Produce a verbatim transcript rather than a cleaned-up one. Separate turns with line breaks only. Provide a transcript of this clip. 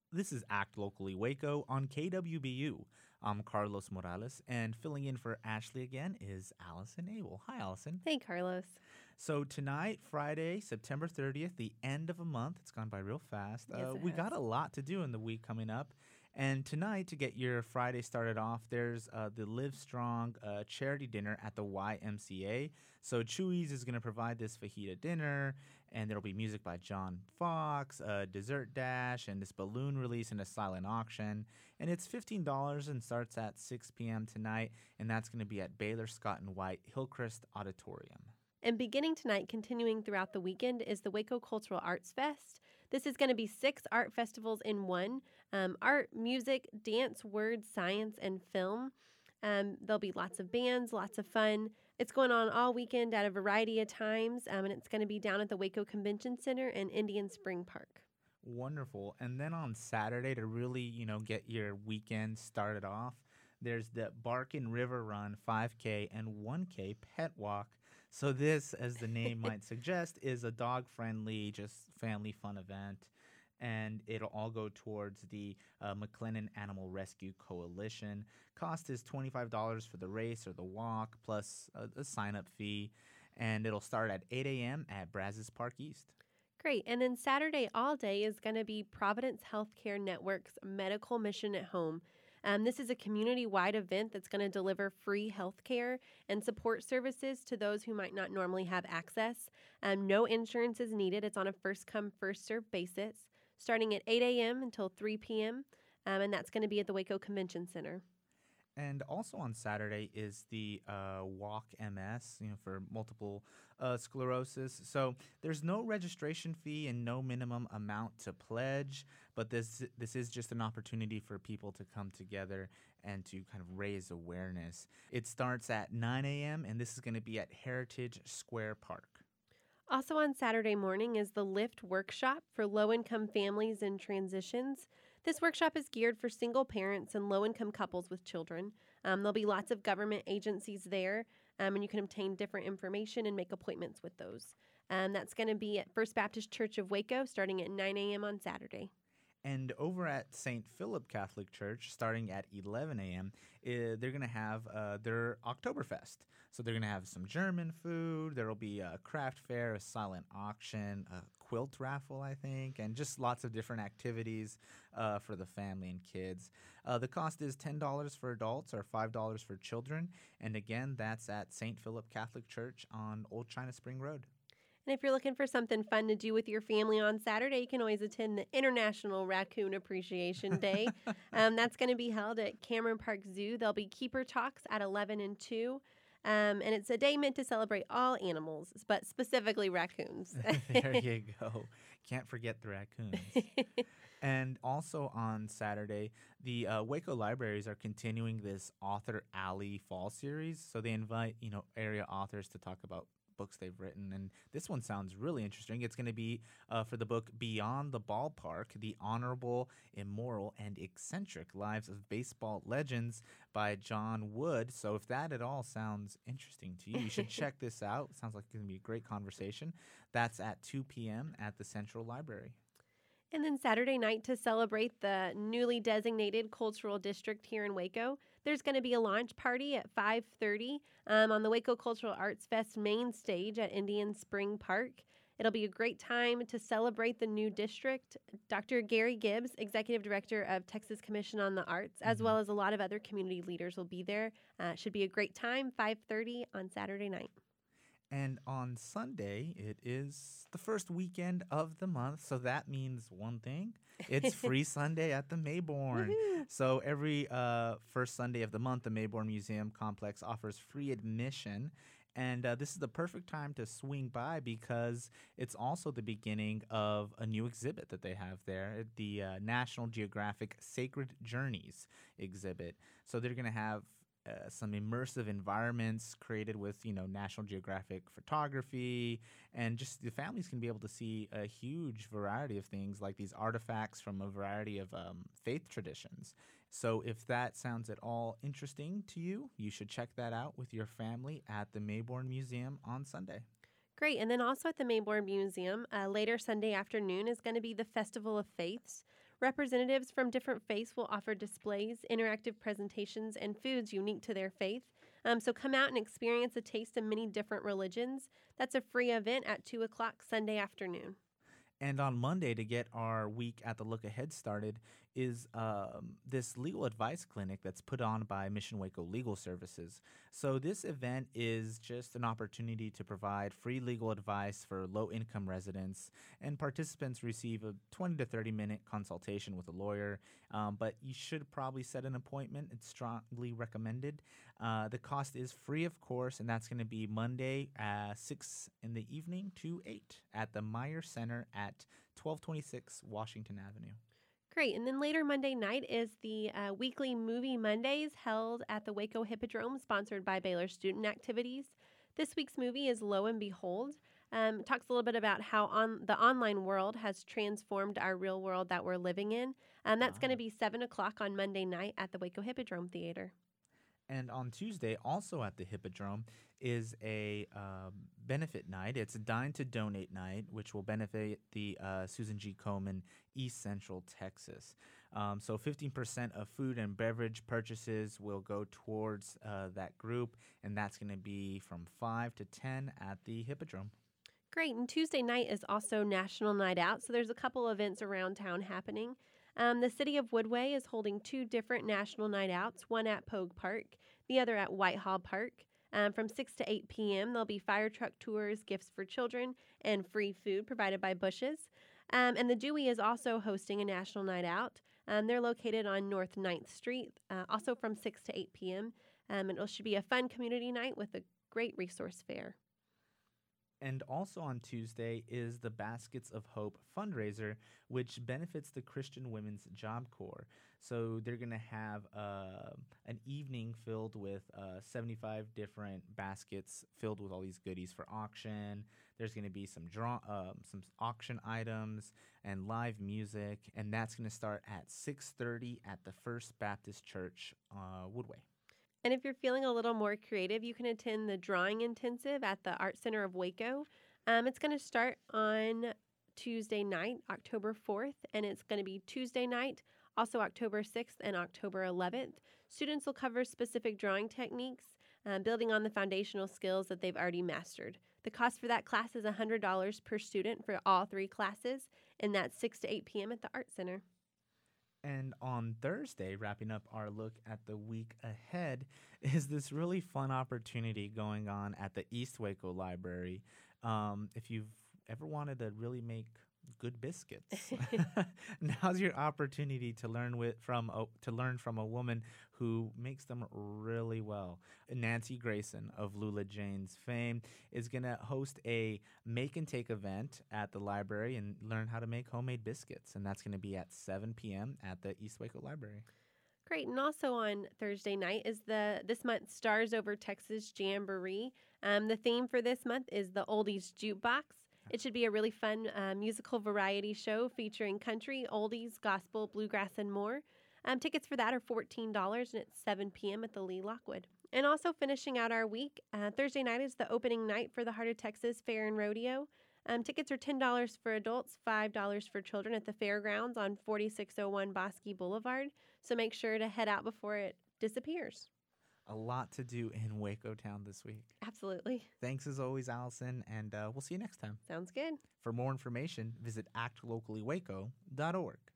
This is Act Locally Waco on K W B U. I'm Carlos Morales, and filling in for Ashley again is Allison Abel. Hi, Allison.
Hey, Carlos.
So tonight, Friday, September thirtieth, the end of a month. It's gone by real fast.
Yes,
Uh,
it
we
has.
got a lot to do in the week coming up. And tonight, to get your Friday started off, there's uh, the Live Strong uh, charity dinner at the Y M C A. So Chewy's is going to provide this fajita dinner, and there'll be music by John Fox, a dessert dash, and this balloon release and a silent auction. And it's fifteen dollars and starts at six p.m. tonight, and that's going to be at Baylor Scott and White Hillcrest Auditorium.
And beginning tonight, continuing throughout the weekend, is the Waco Cultural Arts Fest. This is going to be six art festivals in one um, art, music, dance, words, science, and film. Um, there'll be lots of bands, lots of fun. It's going on all weekend at a variety of times, um, and it's going to be down at the Waco Convention Center in Indian Spring Park.
Wonderful. And then on Saturday, to really, you know, get your weekend started off, there's the Barkin River Run five K and one K Pet Walk. So this, as the name might suggest, is a dog-friendly, just family fun event. And it'll all go towards the uh, McLennan Animal Rescue Coalition. Cost is twenty-five dollars for the race or the walk, plus a, a sign-up fee. And it'll start at eight a.m. at Brazos Park East.
Great. And then Saturday all day is going to be Providence Healthcare Network's Medical Mission at Home. Um, this is a community-wide event that's going to deliver free health care and support services to those who might not normally have access. Um, no insurance is needed. It's on a first-come, first-served basis, starting at eight a.m. until three p.m., um, and that's going to be at the Waco Convention Center.
And also on Saturday is the uh, Walk M S, you know, for multiple uh, sclerosis. So there's no registration fee and no minimum amount to pledge, but this this is just an opportunity for people to come together and to kind of raise awareness. It starts at nine a.m. and this is going to be at Heritage Square Park.
Also on Saturday morning is the LIFT workshop for low-income families in transitions. This workshop is geared for single parents and low-income couples with children. Um, there'll be lots of government agencies there, um, and you can obtain different information and make appointments with those. Um, that's going to be at First Baptist Church of Waco starting at nine a.m. on Saturday.
And over at Saint Philip Catholic Church, starting at eleven a.m., uh, they're going to have uh, their Oktoberfest. So they're going to have some German food. There will be a craft fair, a silent auction, a quilt raffle, I think, and just lots of different activities uh, for the family and kids. Uh, the cost is ten dollars for adults or five dollars for children. And again, that's at Saint Philip Catholic Church on Old China Spring Road.
And if you're looking for something fun to do with your family on Saturday, you can always attend the International Raccoon Appreciation Day. um, that's going to be held at Cameron Park Zoo. There'll be keeper talks at eleven and two. Um, and it's a day meant to celebrate all animals, but specifically raccoons.
There you go. Can't forget the raccoons. And also on Saturday, the uh, Waco Libraries are continuing this Author Alley Fall series. So they invite, you know, area authors to talk about books they've written. And this one sounds really interesting. It's going to be uh, for the book Beyond the Ballpark, The Honorable, Immoral, and Eccentric Lives of Baseball Legends by John Wood. So if that at all sounds interesting to you, you should check this out. It sounds like it's going to be a great conversation. That's at two p.m. at the Central Library.
And then Saturday night, to celebrate the newly designated cultural district here in Waco, there's going to be a launch party at five thirty um, on the Waco Cultural Arts Fest main stage at Indian Spring Park. It'll be a great time to celebrate the new district. Doctor Gary Gibbs, Executive Director of Texas Commission on the Arts, as
Mhm.
well as a lot of other community leaders will be there. Uh, should be a great time, five thirty on Saturday night.
And on Sunday, it is the first weekend of the month. So that means one thing. It's Free Sunday at the Mayborn.
Woohoo!
So every uh, first Sunday of the month, the Mayborn Museum Complex offers free admission. And uh, this is the perfect time to swing by because it's also the beginning of a new exhibit that they have there, the uh, National Geographic Sacred Journeys exhibit. So they're going to have uh, some immersive environments created with, you know, National Geographic photography, and just the families can be able to see a huge variety of things like these artifacts from a variety of um, faith traditions. So if that sounds at all interesting to you, you should check that out with your family at the Mayborn Museum on Sunday.
Great. And then also at the Mayborn Museum, uh, later Sunday afternoon is going to be the Festival of Faiths. Representatives from different faiths will offer displays, interactive presentations, and foods unique to their faith. Um, so come out and experience a taste of many different religions. That's a free event at two o'clock Sunday afternoon.
And on Monday, to get our week at the Look Ahead started, is um, this legal advice clinic that's put on by Mission Waco Legal Services. So this event is just an opportunity to provide free legal advice for low-income residents, and participants receive a twenty to thirty minute consultation with a lawyer, um, but you should probably set an appointment. It's strongly recommended. Uh, the cost is free, of course, and that's going to be Monday at six in the evening to eight at the Meyer Center at twelve twenty-six Washington Avenue.
Great. And then later Monday night is the uh, weekly Movie Mondays held at the Waco Hippodrome, sponsored by Baylor Student Activities. This week's movie is Lo and Behold. Um, it talks a little bit about how on the online world has transformed our real world that we're living in. And that's
Wow.
going to be seven o'clock on Monday night at the Waco Hippodrome Theater.
And on Tuesday, also at the Hippodrome, is a um, benefit night. It's a Dine to Donate night, which will benefit the uh, Susan G. Komen East Central Texas. Um, so fifteen percent of food and beverage purchases will go towards uh, that group, and that's going to be from five to ten at the Hippodrome.
Great. And Tuesday night is also National Night Out. So there's a couple events around town happening. Um, the city of Woodway is holding two different National Night Outs, one at Pogue Park, the other at Whitehall Park. Um, from six to eight p.m., there'll be fire truck tours, gifts for children, and free food provided by Bush's. Um, and the Dewey is also hosting a National Night Out. Um, they're located on North ninth Street, uh, also from six to eight p.m. Um, and it should be a fun community night with a great resource fair.
And also on Tuesday is the Baskets of Hope fundraiser, which benefits the Christian Women's Job Corps. So they're going to have uh, an evening filled with uh, seventy-five different baskets filled with all these goodies for auction. There's going to be some draw, um, some auction items and live music, and that's going to start at six thirty at the First Baptist Church, uh, Woodway.
And if you're feeling a little more creative, you can attend the Drawing Intensive at the Art Center of Waco. Um, it's going to start on Tuesday night, October fourth, and it's going to be Tuesday night, also October sixth and October eleventh. Students will cover specific drawing techniques, um, building on the foundational skills that they've already mastered. The cost for that class is one hundred dollars per student for all three classes, and that's six to eight p.m. at the Art Center.
And on Thursday, wrapping up our look at the week ahead, is this really fun opportunity going on at the East Waco Library. Um, if you've ever wanted to really make good biscuits, now's your opportunity to learn with from a, to learn from a woman who makes them really well. Nancy Grayson of Lula Jane's fame is going to host a make and take event at the library and learn how to make homemade biscuits, and that's going to be at seven p.m. at the East Waco Library.
Great. And also on Thursday night is the this month's Stars Over Texas Jamboree. Um, the theme for this month is the Oldies Jukebox. It should be a really fun uh, musical variety show featuring country, oldies, gospel, bluegrass, and more. Um, tickets for that are fourteen dollars, and it's seven p.m. at the Lee Lockwood. And also finishing out our week, uh, Thursday night is the opening night for the Heart of Texas Fair and Rodeo. Um, tickets are ten dollars for adults, five dollars for children at the fairgrounds on forty-six oh one Bosque Boulevard. So make sure to head out before it disappears.
A lot to do in Waco Town this week.
Absolutely.
Thanks as always, Allison, and uh, we'll see you next time.
Sounds good.
For more information, visit act locally waco dot org.